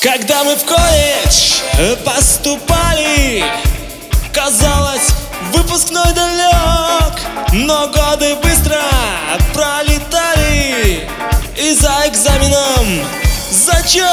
Когда мы в колледж поступали, казалось, выпускной далек, но годы быстро пролетали, и за экзаменом зачет.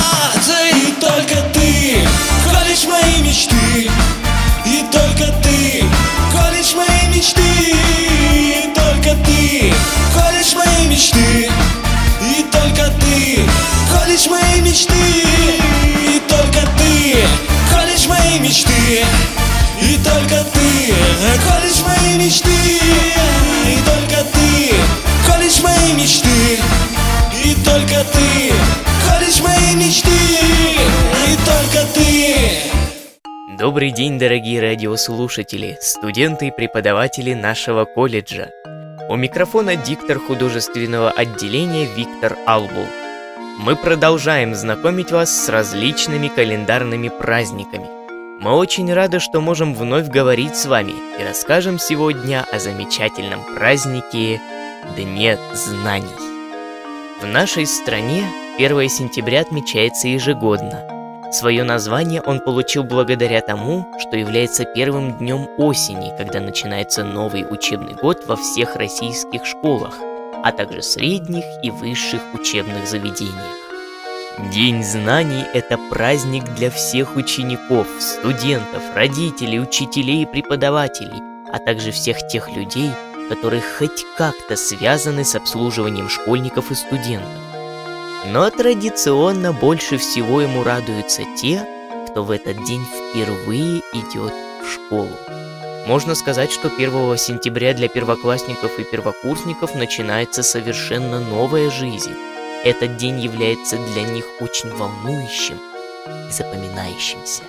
И только ты, колледж моей мечты, и только ты, колледж моей мечты, и только ты, колледж моей мечты, и только ты, колледж моей мечты, и только ты, колледж моей мечты, и только ты, колледж моей мечты, и только ты, колледж моей мечты, и только ты, колледж моей мечты, и только ты. Добрый день, дорогие радиослушатели, студенты и преподаватели нашего колледжа. У микрофона диктор художественного отделения Виктор Албул. Мы продолжаем знакомить вас с различными календарными праздниками. Мы очень рады, что можем вновь говорить с вами и расскажем сегодня о замечательном празднике Дне знаний. В нашей стране 1 сентября отмечается ежегодно. Свое название он получил благодаря тому, что является первым днем осени, когда начинается новый учебный год во всех российских школах, а также средних и высших учебных заведениях. День знаний – это праздник для всех учеников, студентов, родителей, учителей и преподавателей, а также всех тех людей, которые хоть как-то связаны с обслуживанием школьников и студентов. Но традиционно больше всего ему радуются те, кто в этот день впервые идет в школу. Можно сказать, что 1 сентября для первоклассников и первокурсников начинается совершенно новая жизнь. Этот день является для них очень волнующим и запоминающимся.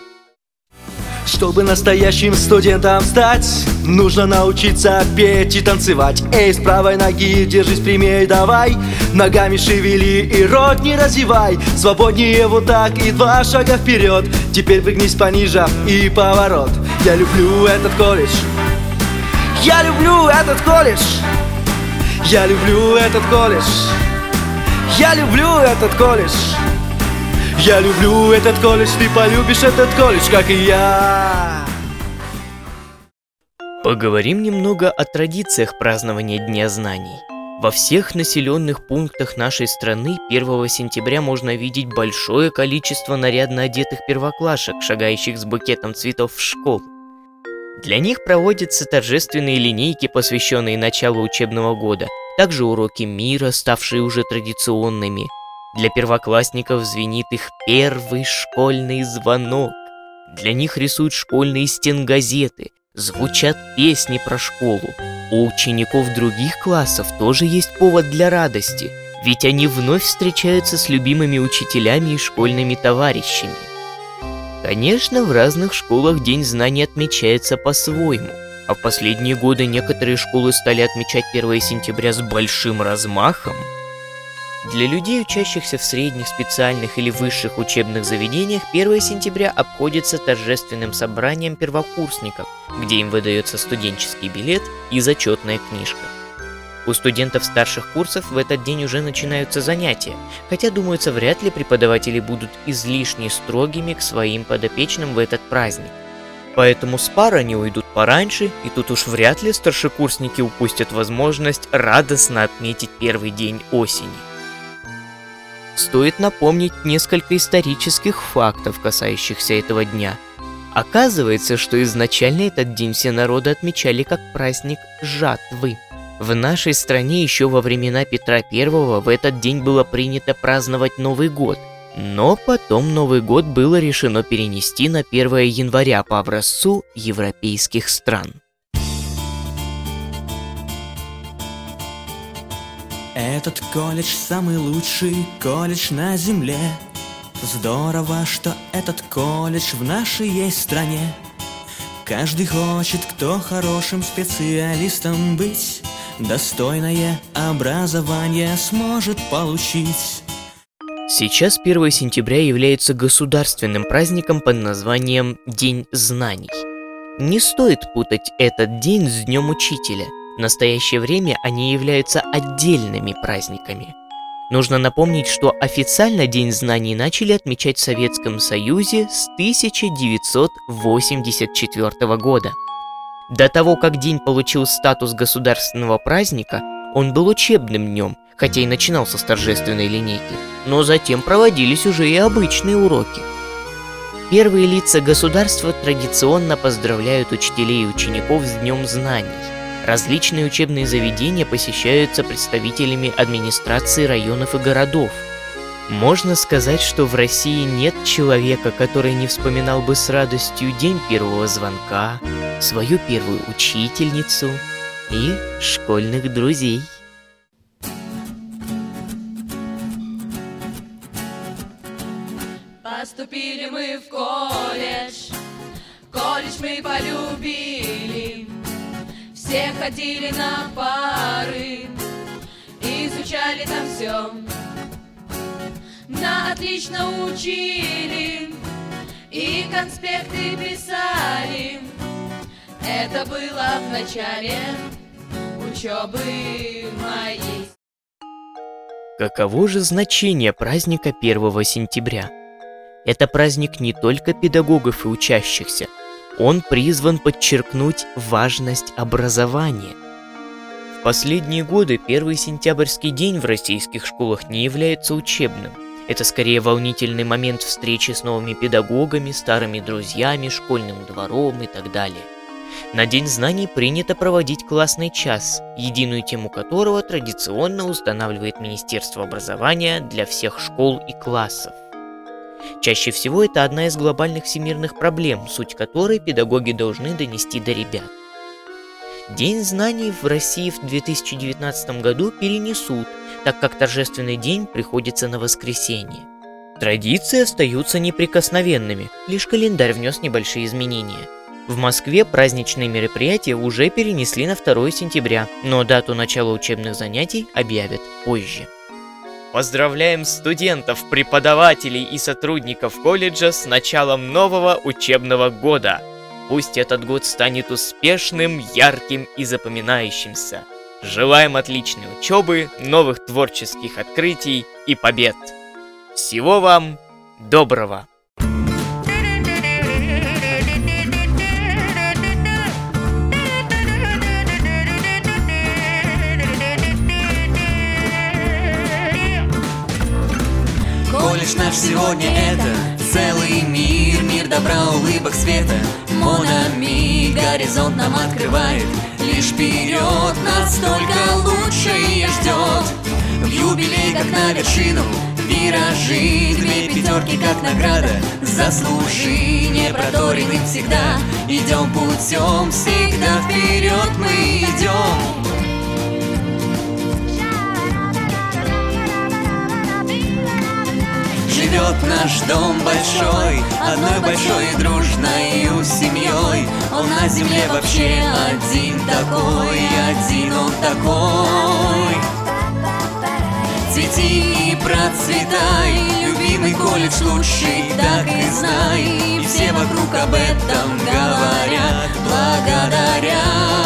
Чтобы настоящим студентом стать, нужно научиться петь и танцевать. Эй, с правой ноги держись прямее, давай, ногами шевели и рот не разевай. Свободнее вот так и 2 шага вперед. Теперь выгнись пониже и поворот. Я люблю этот колледж, я люблю этот колледж, я люблю этот колледж, я люблю этот колледж. Я люблю этот колледж, ты полюбишь этот колледж, как и я. Поговорим немного о традициях празднования Дня знаний. Во всех населенных пунктах нашей страны 1 сентября можно видеть большое количество нарядно одетых первоклашек, шагающих с букетом цветов в школу. Для них проводятся торжественные линейки, посвященные началу учебного года, также уроки мира, ставшие уже традиционными. Для первоклассников звенит их первый школьный звонок. Для них рисуют школьные стенгазеты, звучат песни про школу. У учеников других классов тоже есть повод для радости, ведь они вновь встречаются с любимыми учителями и школьными товарищами. Конечно, в разных школах День знаний отмечается по-своему, а в последние годы некоторые школы стали отмечать 1 сентября с большим размахом. Для людей, учащихся в средних, специальных или высших учебных заведениях, 1 сентября обходится торжественным собранием первокурсников, где им выдается студенческий билет и зачетная книжка. У студентов старших курсов в этот день уже начинаются занятия, хотя, думается, вряд ли преподаватели будут излишне строгими к своим подопечным в этот праздник. Поэтому с пар они уйдут пораньше, и тут уж вряд ли старшекурсники упустят возможность радостно отметить первый день осени. Стоит напомнить несколько исторических фактов, касающихся этого дня. Оказывается, что изначально этот день все народы отмечали как праздник жатвы. В нашей стране еще во времена Петра I в этот день было принято праздновать Новый год, но потом Новый год было решено перенести на 1 января по образцу европейских стран. Этот колледж самый лучший колледж на земле. Здорово, что этот колледж в нашей есть стране. Каждый хочет, кто хорошим специалистом быть, достойное образование сможет получить. Сейчас 1 сентября является государственным праздником под названием День знаний. Не стоит путать этот день с Днем Учителя. В настоящее время они являются отдельными праздниками. Нужно напомнить, что официально День знаний начали отмечать в Советском Союзе с 1984 года. До того, как день получил статус государственного праздника, он был учебным днем, хотя и начинался с торжественной линейки, но затем проводились уже и обычные уроки. Первые лица государства традиционно поздравляют учителей и учеников с Днем знаний. Различные учебные заведения посещаются представителями администрации районов и городов. Можно сказать, что в России нет человека, который не вспоминал бы с радостью день первого звонка, свою первую учительницу и школьных друзей. Поступили мы в колледж мы полюбили. Все ходили на пары, изучали там все, на отлично учили и конспекты писали. Это было в начале учебы моей. Каково же значение праздника 1 сентября? Это праздник не только педагогов и учащихся. Он призван подчеркнуть важность образования. В последние годы 1 сентябрьский день в российских школах не является учебным. Это скорее волнительный момент встречи с новыми педагогами, старыми друзьями, школьным двором и так далее. На День знаний принято проводить классный час, единую тему которого традиционно устанавливает Министерство образования для всех школ и классов. Чаще всего это одна из глобальных всемирных проблем, суть которой педагоги должны донести до ребят. День знаний в России в 2019 году перенесут, так как торжественный день приходится на воскресенье. Традиции остаются неприкосновенными, лишь календарь внес небольшие изменения. В Москве праздничные мероприятия уже перенесли на 2 сентября, но дату начала учебных занятий объявят позже. Поздравляем студентов, преподавателей и сотрудников колледжа с началом нового учебного года! Пусть этот год станет успешным, ярким и запоминающимся. Желаем отличной учебы, новых творческих открытий и побед! Всего вам доброго! Колледж наш сегодня это целый мир, мир добра, улыбок, света. Монами горизонт нам открывает, лишь вперед нас только лучшее ждет. В юбилей, как на вершину, виражи, 2 пятерки, как награда. Заслужи, не проторенным всегда, идем путем, всегда вперед мы идем. Живет наш дом большой, одной большой и дружной семьей. Он на земле вообще один такой, один он такой. Цвети и процветай, любимый колледж лучший, так и знай. И все вокруг об этом говорят, благодарят.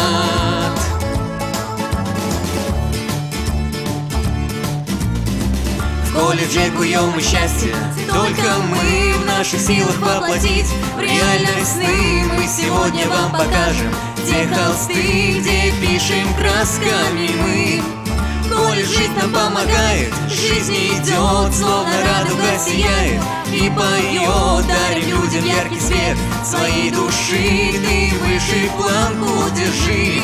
В колледже куем мы счастье, только мы в наших силах воплотить. В реальность сны мы сегодня вам покажем, где холсты, где пишем красками мы. Колледж жить нам помогает, жизнь идет, словно радуга сияет и поет, даря людям яркий свет своей души. Ты выше планку держи.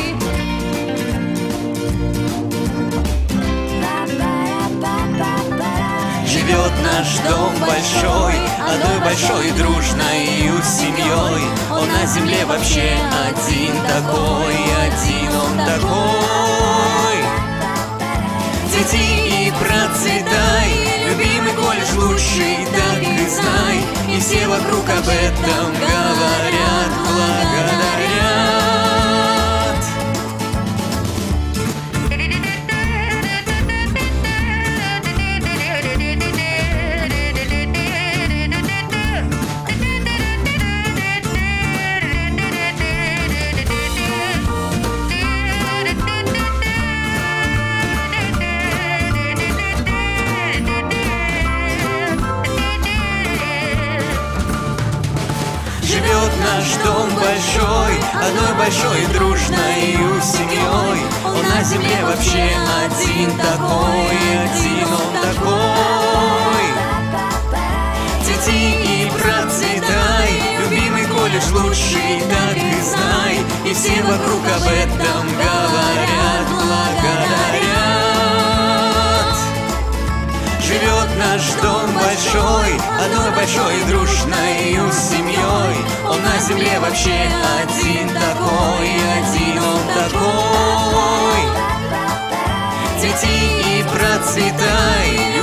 Живет наш дом большой, одной большой и дружной семьей. Он на земле вообще один такой, один он такой. Цвети и процветай, любимый колледж лучший, так и знай. И все вокруг об этом говорят, благодарят. наш дом большой, одной большой дружной семьей. Он на земле вообще один такой, один он такой. Цвети и процветай, любимый колледж лучший, так и знай. И все вокруг об этом говорят, благодарят. Живет наш дом большой, одной большой дружной семьей. Он на земле вообще один такой, один он такой. Цвети и процветай,